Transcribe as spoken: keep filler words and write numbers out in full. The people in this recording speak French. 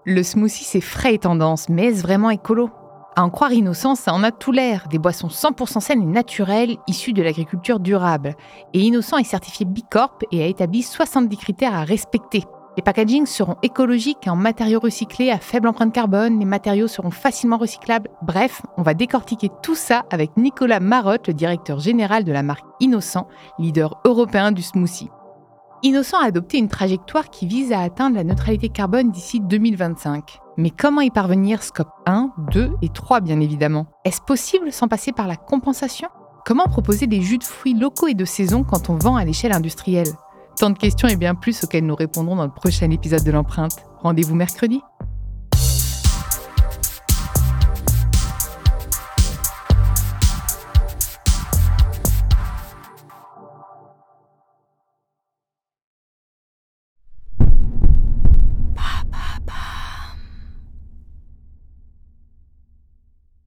Le smoothie, c'est frais et tendance, mais est-ce vraiment écolo ? À en croire Innocent, ça en a tout l'air. Des boissons cent pour cent saines et naturelles, issues de l'agriculture durable. Et Innocent est certifié Bicorp et a établi soixante-dix critères à respecter. Les packagings seront écologiques et en matériaux recyclés à faible empreinte carbone, les matériaux seront facilement recyclables. Bref, on va décortiquer tout ça avec Nicolas Marotte, le directeur général de la marque Innocent, leader européen du smoothie. Innocent a adopté une trajectoire qui vise à atteindre la neutralité carbone d'ici deux mille vingt-cinq. Mais comment y parvenir scope un, deux et trois bien évidemment ? Est-ce possible sans passer par la compensation ? Comment proposer des jus de fruits locaux et de saison quand on vend à l'échelle industrielle ? Tant de questions et bien plus auxquelles nous répondrons dans le prochain épisode de l'Empreinte. Rendez-vous mercredi.